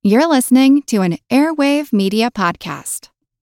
You're listening to an Airwave Media Podcast.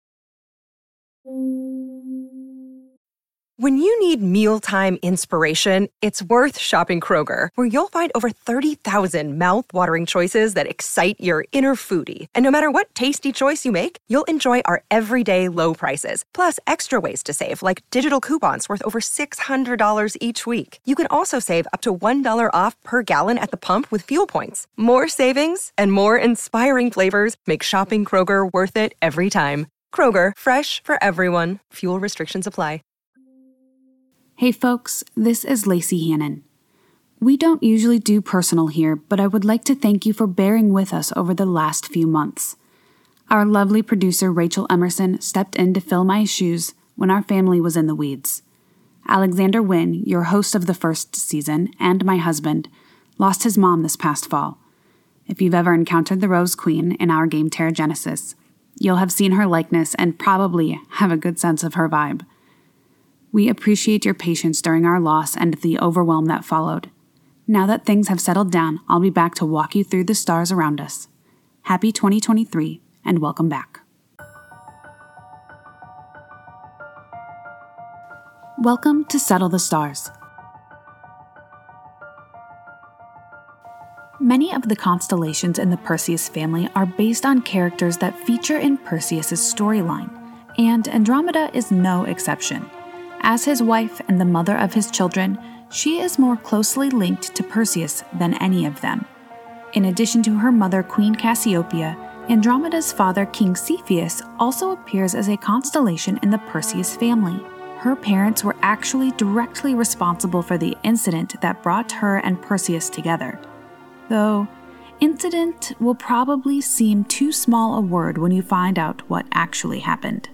When you need mealtime inspiration, it's worth shopping Kroger, where you'll find over 30,000 mouth-watering choices that excite your inner foodie. And no matter what tasty choice you make, you'll enjoy our everyday low prices, plus extra ways to save, like digital coupons worth over $600 each week. You can also save up to $1 off per gallon at the pump with fuel points. More savings and more inspiring flavors make shopping Kroger worth it every time. Kroger, fresh for everyone. Fuel restrictions apply. Hey folks, this is Lacey Hannon. We don't usually do personal here, but I would like to thank you for bearing with us over the last few months. Our lovely producer Rachel Emerson stepped in to fill my shoes when our family was in the weeds. Alexander Wynn, your host of the first season, and my husband, lost his mom this past fall. If you've ever encountered the Rose Queen in our game Terragenesis, you'll have seen her likeness and probably have a good sense of her vibe. We appreciate your patience during our loss and the overwhelm that followed. Now that things have settled down, I'll be back to walk you through the stars around us. Happy 2023, and welcome back. Welcome to Settle the Stars. Many of the constellations in the Perseus family are based on characters that feature in Perseus's storyline, and Andromeda is no exception. As his wife and the mother of his children, she is more closely linked to Perseus than any of them. In addition to her mother, Queen Cassiopeia, Andromeda's father, King Cepheus, also appears as a constellation in the Perseus family. Her parents were actually directly responsible for the incident that brought her and Perseus together. Though, incident will probably seem too small a word when you find out what actually happened.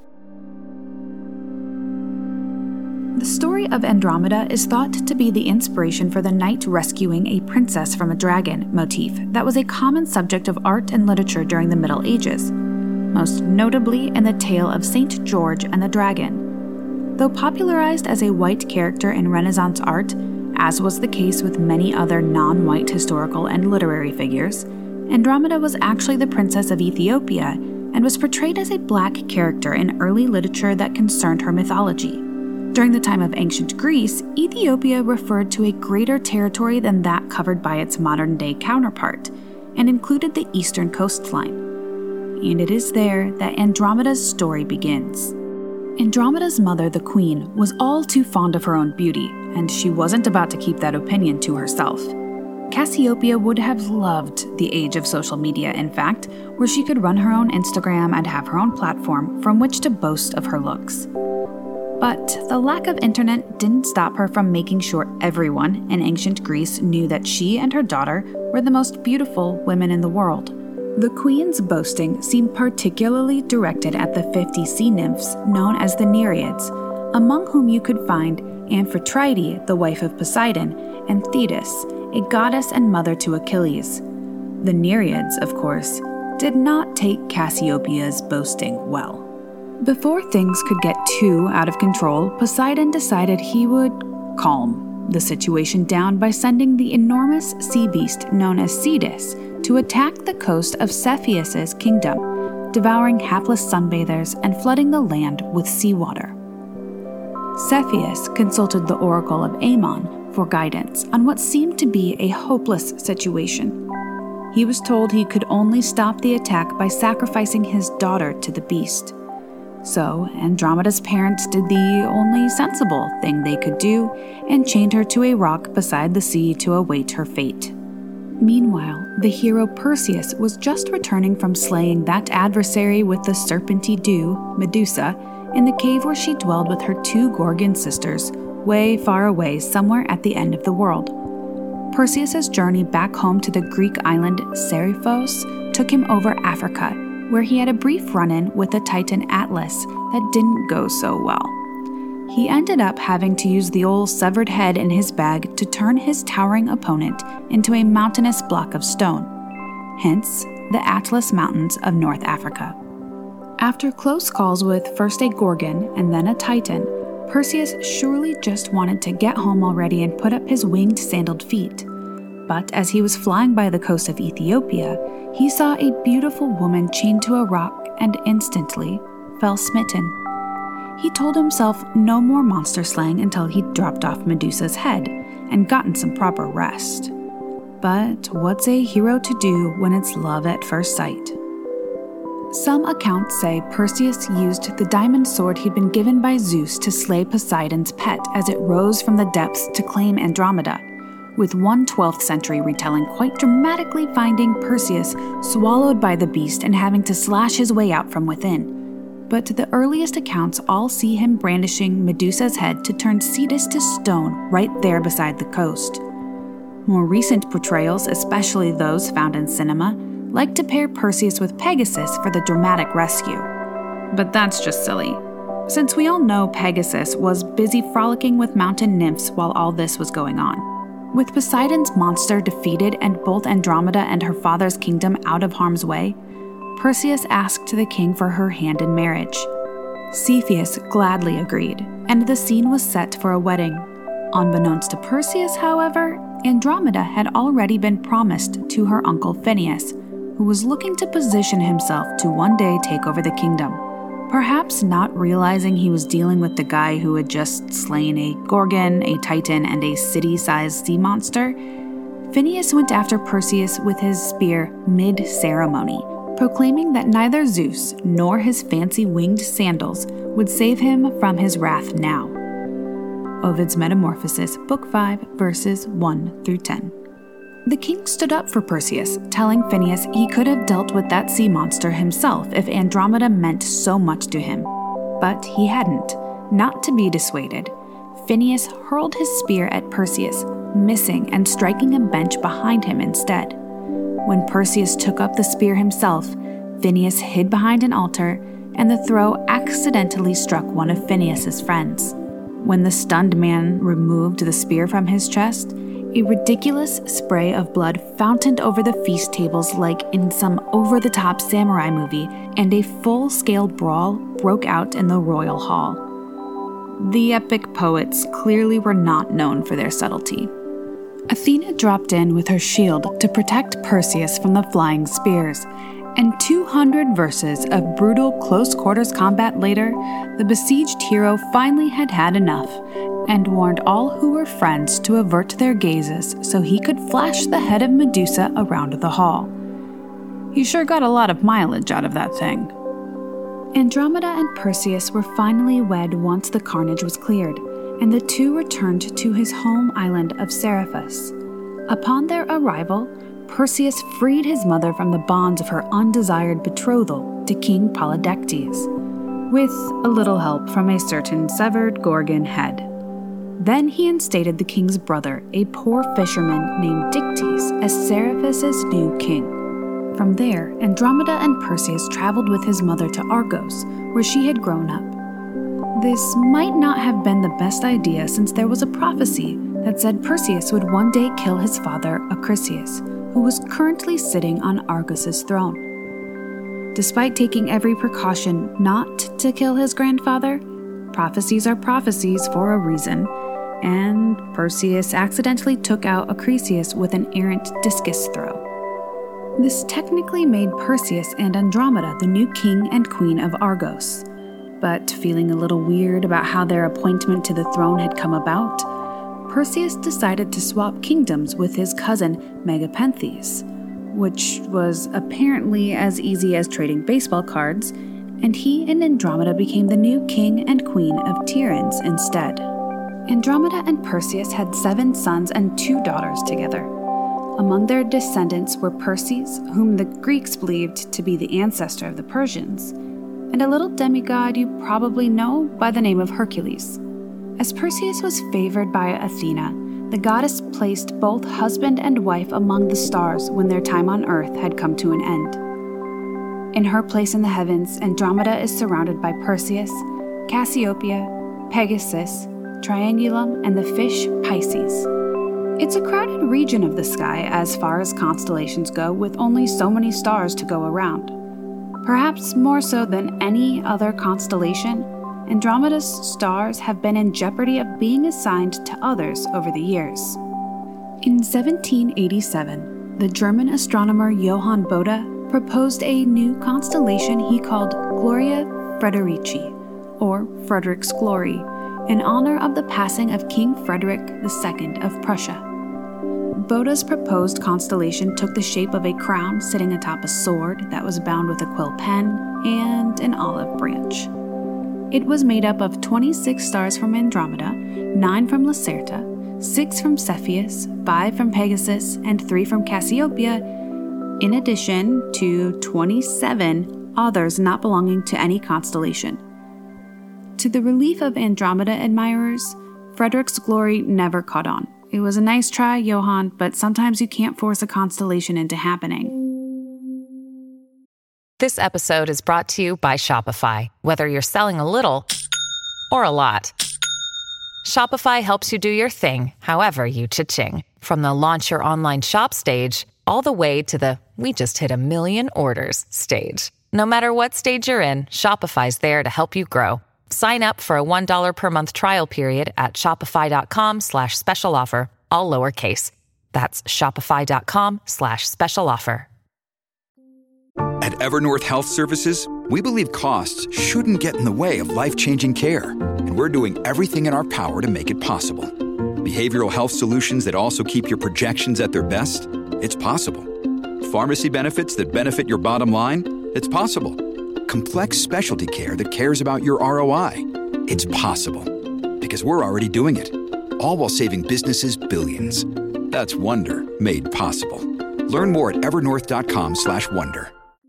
The story of Andromeda is thought to be the inspiration for the knight rescuing a princess from a dragon motif that was a common subject of art and literature during the Middle Ages, most notably in the tale of Saint George and the Dragon. Though popularized as a white character in Renaissance art, as was the case with many other non-white historical and literary figures, Andromeda was actually the princess of Ethiopia and was portrayed as a black character in early literature that concerned her mythology. During the time of ancient Greece, Ethiopia referred to a greater territory than that covered by its modern-day counterpart, and included the eastern coastline. And it is there that Andromeda's story begins. Andromeda's mother, the queen, was all too fond of her own beauty, and she wasn't about to keep that opinion to herself. Cassiopeia would have loved the age of social media, in fact, where she could run her own Instagram and have her own platform from which to boast of her looks. But the lack of internet didn't stop her from making sure everyone in ancient Greece knew that she and her daughter were the most beautiful women in the world. The queen's boasting seemed particularly directed at the 50 sea nymphs known as the Nereids, among whom you could find Amphitrite, the wife of Poseidon, and Thetis, a goddess and mother to Achilles. The Nereids, of course, did not take Cassiopeia's boasting well. Before things could get too out of control, Poseidon decided he would calm the situation down by sending the enormous sea beast known as Cetus to attack the coast of Cepheus's kingdom, devouring hapless sunbathers and flooding the land with seawater. Cepheus consulted the oracle of Ammon for guidance on what seemed to be a hopeless situation. He was told he could only stop the attack by sacrificing his daughter to the beast. So, Andromeda's parents did the only sensible thing they could do and chained her to a rock beside the sea to await her fate. Meanwhile, the hero Perseus was just returning from slaying that adversary with the serpenty dew, Medusa, in the cave where she dwelled with her 2 Gorgon sisters, way far away somewhere at the end of the world. Perseus's journey back home to the Greek island Seriphos took him over Africa, where he had a brief run-in with the Titan Atlas that didn't go so well. He ended up having to use the old severed head in his bag to turn his towering opponent into a mountainous block of stone, hence the Atlas Mountains of North Africa. After close calls with first a Gorgon and then a Titan, Perseus surely just wanted to get home already and put up his winged sandaled feet. But as he was flying by the coast of Ethiopia, he saw a beautiful woman chained to a rock and instantly fell smitten. He told himself no more monster slaying until he'd dropped off Medusa's head and gotten some proper rest. But what's a hero to do when it's love at first sight? Some accounts say Perseus used the diamond sword he'd been given by Zeus to slay Poseidon's pet as it rose from the depths to claim Andromeda, with one 12th century retelling quite dramatically finding Perseus swallowed by the beast and having to slash his way out from within. But the earliest accounts all see him brandishing Medusa's head to turn Cetus to stone right there beside the coast. More recent portrayals, especially those found in cinema, like to pair Perseus with Pegasus for the dramatic rescue. But that's just silly, since we all know Pegasus was busy frolicking with mountain nymphs while all this was going on. With Poseidon's monster defeated and both Andromeda and her father's kingdom out of harm's way, Perseus asked the king for her hand in marriage. Cepheus gladly agreed, and the scene was set for a wedding. Unbeknownst to Perseus, however, Andromeda had already been promised to her uncle Phineus, who was looking to position himself to one day take over the kingdom. Perhaps not realizing he was dealing with the guy who had just slain a Gorgon, a Titan, and a city-sized sea monster, Phineus went after Perseus with his spear mid-ceremony, proclaiming that neither Zeus nor his fancy winged sandals would save him from his wrath now. Ovid's Metamorphoses, Book 5, verses 1 through 10. The king stood up for Perseus, telling Phineus he could have dealt with that sea monster himself if Andromeda meant so much to him. But he hadn't. Not to be dissuaded, Phineus hurled his spear at Perseus, missing and striking a bench behind him instead. When Perseus took up the spear himself, Phineus hid behind an altar, and the throw accidentally struck one of Phineus's friends. When the stunned man removed the spear from his chest, a ridiculous spray of blood fountained over the feast tables like in some over-the-top samurai movie, and a full-scale brawl broke out in the royal hall. The epic poets clearly were not known for their subtlety. Athena dropped in with her shield to protect Perseus from the flying spears, and 200 verses of brutal close-quarters combat later, the besieged hero finally had had enough, and warned all who were friends to avert their gazes so he could flash the head of Medusa around the hall. He sure got a lot of mileage out of that thing. Andromeda and Perseus were finally wed once the carnage was cleared, and the two returned to his home island of Seriphus. Upon their arrival, Perseus freed his mother from the bonds of her undesired betrothal to King Polydectes, with a little help from a certain severed Gorgon head. Then he instated the king's brother, a poor fisherman named Dictys, as Seriphus's new king. From there, Andromeda and Perseus traveled with his mother to Argos, where she had grown up. This might not have been the best idea, since there was a prophecy that said Perseus would one day kill his father, Acrisius, who was currently sitting on Argos's throne. Despite taking every precaution not to kill his grandfather, prophecies are prophecies for a reason, and Perseus accidentally took out Acrisius with an errant discus throw. This technically made Perseus and Andromeda the new king and queen of Argos, but feeling a little weird about how their appointment to the throne had come about, Perseus decided to swap kingdoms with his cousin Megapenthes, which was apparently as easy as trading baseball cards, and he and Andromeda became the new king and queen of Tiryns instead. Andromeda and Perseus had 7 sons and 2 daughters together. Among their descendants were Perses, whom the Greeks believed to be the ancestor of the Persians, and a little demigod you probably know by the name of Hercules. As Perseus was favored by Athena, the goddess placed both husband and wife among the stars when their time on Earth had come to an end. In her place in the heavens, Andromeda is surrounded by Perseus, Cassiopeia, Pegasus, Triangulum, and the fish Pisces. It's a crowded region of the sky as far as constellations go, with only so many stars to go around. Perhaps more so than any other constellation, Andromeda's stars have been in jeopardy of being assigned to others over the years. In 1787, the German astronomer Johann Bode proposed a new constellation he called Gloria Frederici, or Frederick's Glory, in honor of the passing of King Frederick II of Prussia. Bode's proposed constellation took the shape of a crown sitting atop a sword that was bound with a quill pen and an olive branch. It was made up of 26 stars from Andromeda, 9 from Lacerta, 6 from Cepheus, 5 from Pegasus, and 3 from Cassiopeia, in addition to 27 others not belonging to any constellation. To the relief of Andromeda admirers, Frederick's Glory never caught on. It was a nice try, Johann, but sometimes you can't force a constellation into happening. This episode is brought to you by Shopify. Whether you're selling a little or a lot, Shopify helps you do your thing, however you cha-ching. From the launch your online shop stage, all the way to the we just hit 1 million orders stage. No matter what stage you're in, Shopify's there to help you grow. Sign up for a $1 per month trial period at shopify.com/special offer, all lowercase. That's shopify.com/special offer. At Evernorth Health Services, we believe costs shouldn't get in the way of life-changing care, and we're doing everything in our power to make it possible. Behavioral health solutions that also keep your projections at their best? It's possible. Pharmacy benefits that benefit your bottom line? It's possible. Complex specialty care that cares about your ROI? It's possible. Because we're already doing it. All while saving businesses billions. That's Wonder made possible. Learn more at evernorth.com/wonder.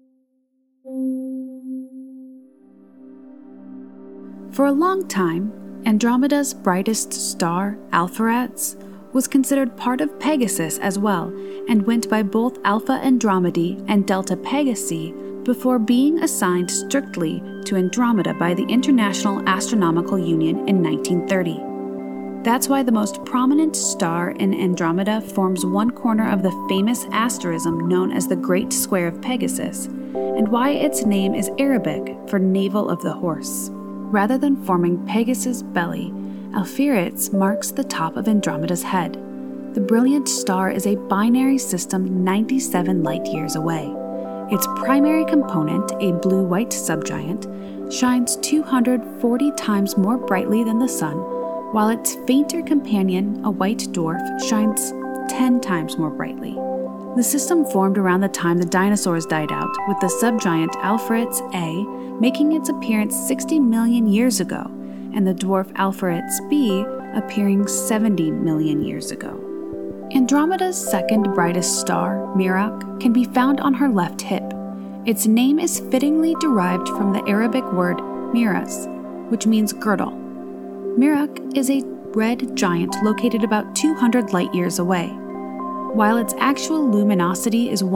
For a long time, Andromeda's brightest star, Alpheratz, was considered part of Pegasus as well, and went by both Alpha Andromedae and Delta Pegasi before being assigned strictly to Andromeda by the International Astronomical Union in 1930. That's why the most prominent star in Andromeda forms one corner of the famous asterism known as the Great Square of Pegasus, and why its name is Arabic for navel of the horse. Rather than forming Pegasus' belly, Alpheratz marks the top of Andromeda's head. The brilliant star is a binary system 97 light-years away. Its primary component, a blue-white subgiant, shines 240 times more brightly than the Sun, while its fainter companion, a white dwarf, shines 10 times more brightly. The system formed around the time the dinosaurs died out, with the subgiant Alpheratz A making its appearance 60 million years ago, and the dwarf Alpheratz B appearing 70 million years ago. Andromeda's second brightest star, Merak, can be found on her left hip. Its name is fittingly derived from the Arabic word miras, which means girdle. Merak is a red giant located about 200 light-years away. While its actual luminosity is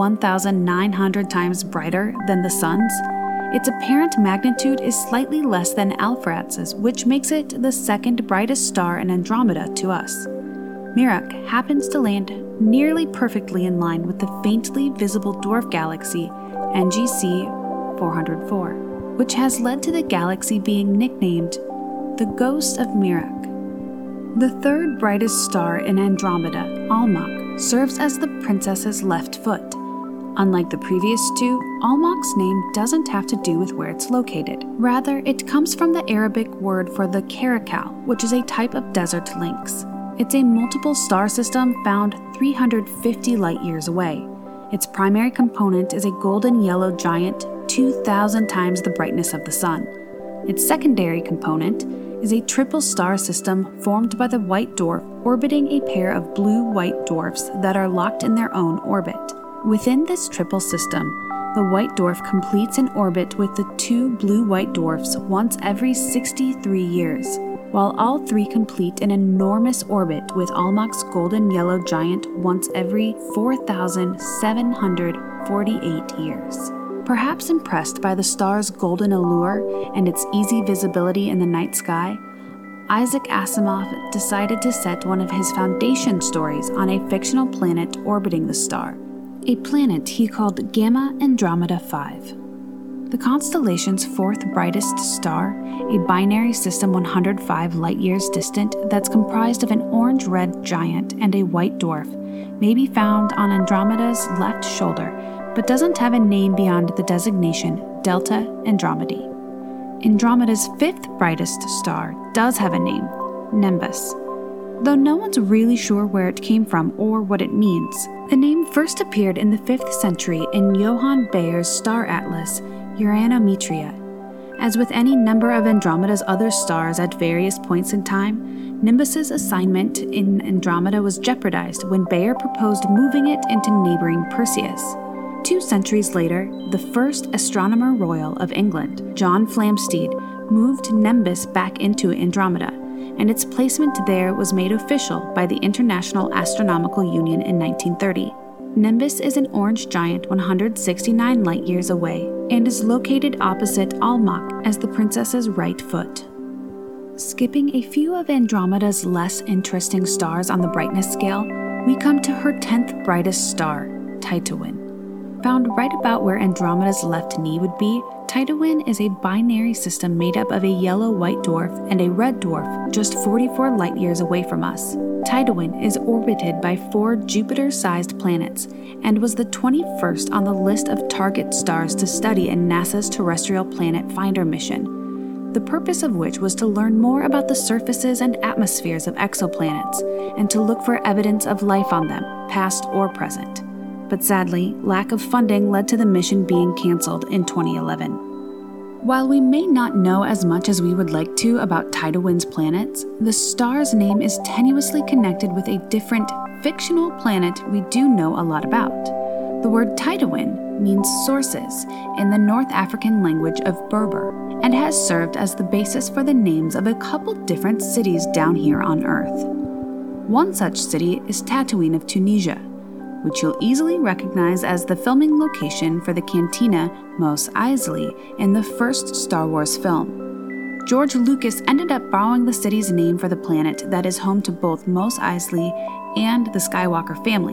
1,900 times brighter than the Sun's, its apparent magnitude is slightly less than Alpheratz's, which makes it the second brightest star in Andromeda to us. Merak happens to land nearly perfectly in line with the faintly visible dwarf galaxy NGC 404, which has led to the galaxy being nicknamed the Ghost of Merak. The third brightest star in Andromeda, Almach, serves as the princess's left foot. Unlike the previous two, Almach's name doesn't have to do with where it's located. Rather, it comes from the Arabic word for the caracal, which is a type of desert lynx. It's a multiple star system found 350 light-years away. Its primary component is a golden yellow giant 2,000 times the brightness of the Sun. Its secondary component is a triple star system formed by the white dwarf orbiting a pair of blue-white dwarfs that are locked in their own orbit. Within this triple system, the white dwarf completes an orbit with the two blue-white dwarfs once every 63 years, while all three complete an enormous orbit with Almach's golden yellow giant once every 4,748 years. Perhaps impressed by the star's golden allure and its easy visibility in the night sky, Isaac Asimov decided to set one of his foundation stories on a fictional planet orbiting the star, a planet he called Gamma Andromeda 5. The constellation's fourth brightest star, a binary system 105 light-years distant that's comprised of an orange-red giant and a white dwarf, may be found on Andromeda's left shoulder, but doesn't have a name beyond the designation Delta Andromedae. Andromeda's fifth brightest star does have a name, Nimbus. Though no one's really sure where it came from or what it means, the name first appeared in the 5th century in Johann Bayer's star atlas, Uranometria. As with any number of Andromeda's other stars at various points in time, Nimbus's assignment in Andromeda was jeopardized when Bayer proposed moving it into neighboring Perseus. 2 centuries later, the first Astronomer Royal of England, John Flamsteed, moved Nimbus back into Andromeda, and its placement there was made official by the International Astronomical Union in 1930. Nimbus is an orange giant 169 light-years away and is located opposite Almach as the princess's right foot. Skipping a few of Andromeda's less interesting stars on the brightness scale, we come to her 10th brightest star, Tytowin. Found right about where Andromeda's left knee would be, Tytowin is a binary system made up of a yellow-white dwarf and a red dwarf just 44 light-years away from us. Tytowin is orbited by 4 Jupiter-sized planets and was the 21st on the list of target stars to study in NASA's Terrestrial Planet Finder mission, the purpose of which was to learn more about the surfaces and atmospheres of exoplanets and to look for evidence of life on them, past or present. But sadly, lack of funding led to the mission being canceled in 2011. While we may not know as much as we would like to about Tytowin's planets, the star's name is tenuously connected with a different, fictional planet we do know a lot about. The word Tytowin means sources in the North African language of Berber and has served as the basis for the names of a couple different cities down here on Earth. One such city is Tatooine of Tunisia, which you'll easily recognize as the filming location for the cantina Mos Eisley in the first Star Wars film. George Lucas ended up borrowing the city's name for the planet that is home to both Mos Eisley and the Skywalker family,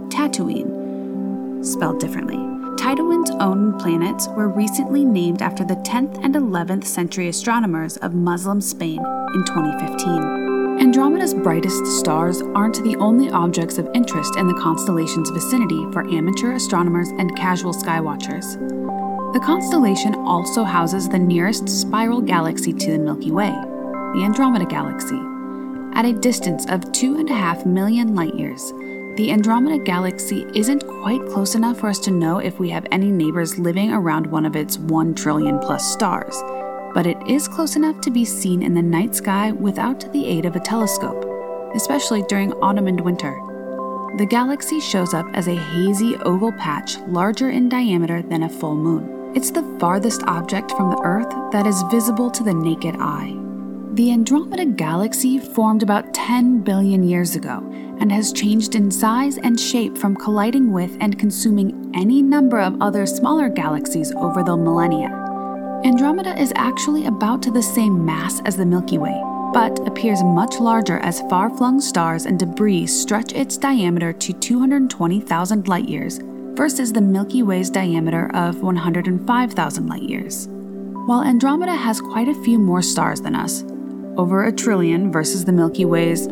Tatooine, spelled differently. Tytowin's own planets were recently named after the 10th and 11th century astronomers of Muslim Spain in 2015. Andromeda's brightest stars aren't the only objects of interest in the constellation's vicinity for amateur astronomers and casual skywatchers. The constellation also houses the nearest spiral galaxy to the Milky Way, the Andromeda Galaxy. At a distance of 2.5 million light-years, the Andromeda Galaxy isn't quite close enough for us to know if we have any neighbors living around one of its 1 trillion-plus stars, but it is close enough to be seen in the night sky without the aid of a telescope, especially during autumn and winter. The galaxy shows up as a hazy oval patch larger in diameter than a full moon. It's the farthest object from the Earth that is visible to the naked eye. The Andromeda Galaxy formed about 10 billion years ago and has changed in size and shape from colliding with and consuming any number of other smaller galaxies over the millennia. Andromeda is actually about to the same mass as the Milky Way, but appears much larger as far-flung stars and debris stretch its diameter to 220,000 light-years versus the Milky Way's diameter of 105,000 light-years. While Andromeda has quite a few more stars than us, over 1 trillion versus the Milky Way's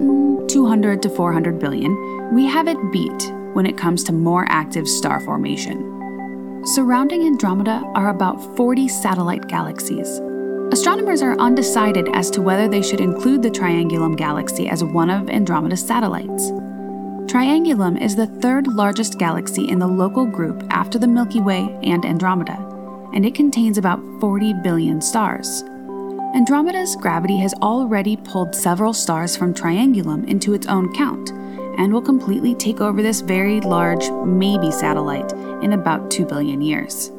200 to 400 billion, we have it beat when it comes to more active star formation. Surrounding Andromeda are about 40 satellite galaxies. Astronomers are undecided as to whether they should include the Triangulum galaxy as one of Andromeda's satellites. Triangulum is the 3rd largest galaxy in the local group after the Milky Way and Andromeda, and it contains about 40 billion stars. Andromeda's gravity has already pulled several stars from Triangulum into its own count, and will completely take over this very large, maybe satellite in about 2 billion years.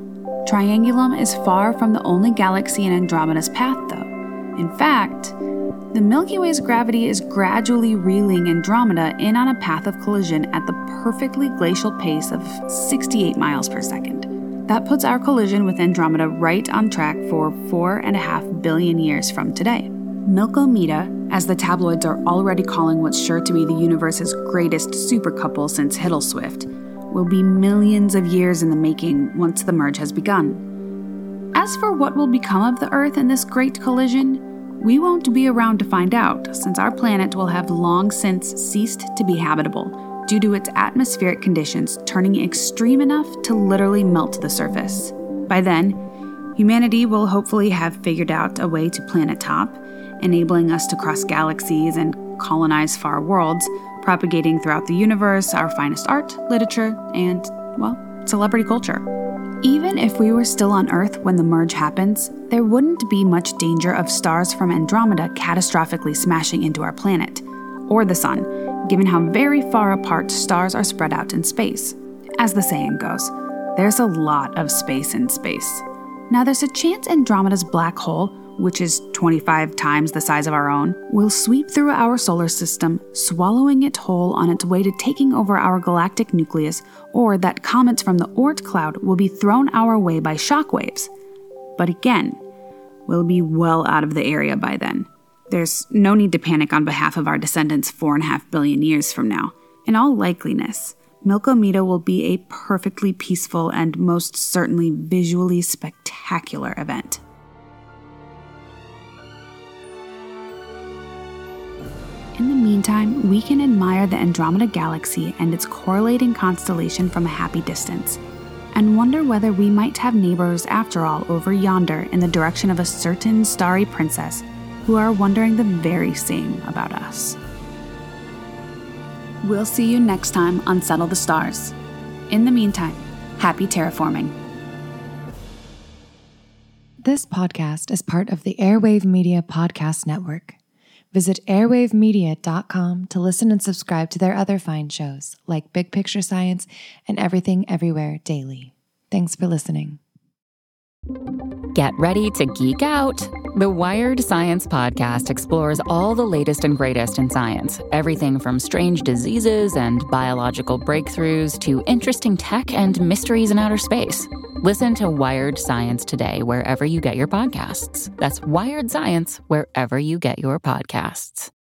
Triangulum is far from the only galaxy in Andromeda's path, though. In fact, the Milky Way's gravity is gradually reeling Andromeda in on a path of collision at the perfectly glacial pace of 68 miles per second. That puts our collision with Andromeda right on track for 4.5 billion years from today. Milkomeda, as the tabloids are already calling what's sure to be the universe's greatest supercouple since Hiddleswift, will be millions of years in the making once the merge has begun. As for what will become of the Earth in this great collision, we won't be around to find out, since our planet will have long since ceased to be habitable due to its atmospheric conditions turning extreme enough to literally melt the surface. By then, humanity will hopefully have figured out a way to planet top, enabling us to cross galaxies and colonize far worlds, propagating throughout the universe our finest art, literature, and, well, celebrity culture. Even if we were still on Earth when the merge happens, there wouldn't be much danger of stars from Andromeda catastrophically smashing into our planet, or the Sun, given how very far apart stars are spread out in space. As the saying goes, there's a lot of space in space. Now there's a chance Andromeda's black hole, which is 25 times the size of our own, will sweep through our solar system, swallowing it whole on its way to taking over our galactic nucleus, or that comets from the Oort cloud will be thrown our way by shockwaves. But again, we'll be well out of the area by then. There's no need to panic on behalf of our descendants 4.5 billion years from now. In all likeliness, Milkomeda will be a perfectly peaceful and most certainly visually spectacular event. In the meantime, we can admire the Andromeda Galaxy and its correlating constellation from a happy distance, and wonder whether we might have neighbors after all over yonder in the direction of a certain starry princess who are wondering the very same about us. We'll see you next time on Settle the Stars. In the meantime, happy terraforming. This podcast is part of the Airwave Media Podcast Network. Visit airwavemedia.com to listen and subscribe to their other fine shows like Big Picture Science and Everything Everywhere Daily. Thanks for listening. Get ready to geek out. The Wired Science Podcast explores all the latest and greatest in science. Everything from strange diseases and biological breakthroughs to interesting tech and mysteries in outer space. Listen to Wired Science today wherever you get your podcasts. That's Wired Science wherever you get your podcasts.